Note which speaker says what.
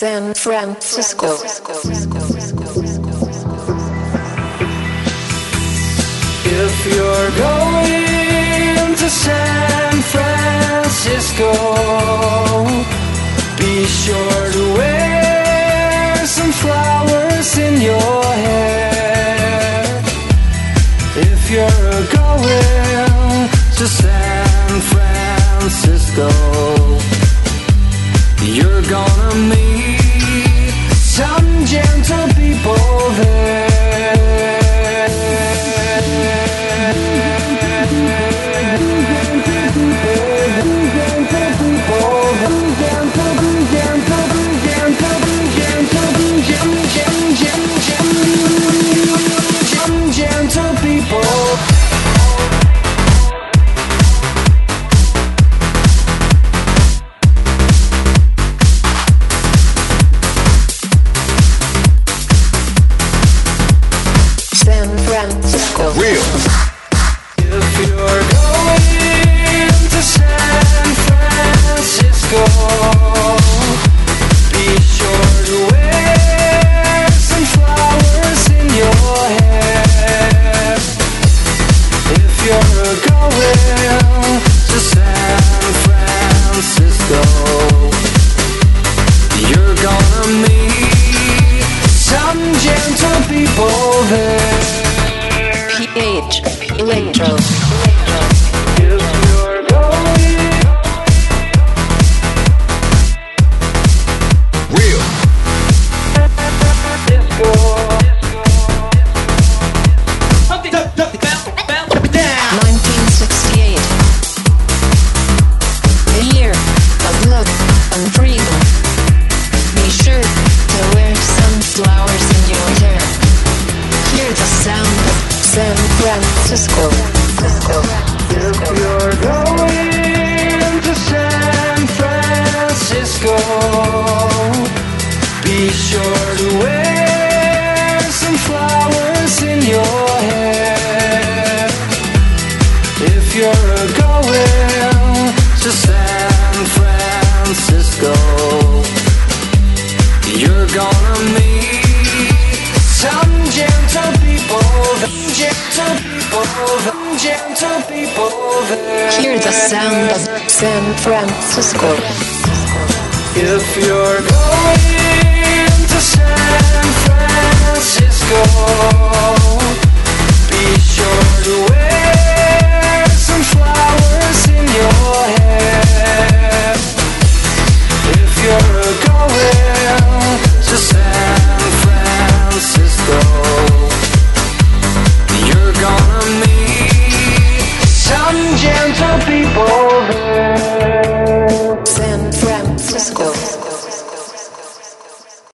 Speaker 1: San Francisco.
Speaker 2: If you're going to San Francisco, be sure to wear some flowers in your hair. If you're going to San Francisco, you're gonna meet some gentle people there. Gentle people.
Speaker 1: San Francisco.
Speaker 2: Real. If you're going to San Francisco, be sure to wear some flowers in your hair. If you're going to San Francisco, you're gonna meet some gentle people there.
Speaker 1: PH Electro.
Speaker 2: If you're going real disco.
Speaker 1: 1968. The year of love and freedom. Be sure to wear some flowers in your hair. Hear the sound of San Francisco.
Speaker 2: If you're going to San Francisco, be sure to wear some flowers in your hair. If you're going to San Francisco, you're gonna meet some gentle people, gentle people there.
Speaker 1: Hear the sound of San Francisco.
Speaker 2: If you're going to San Francisco,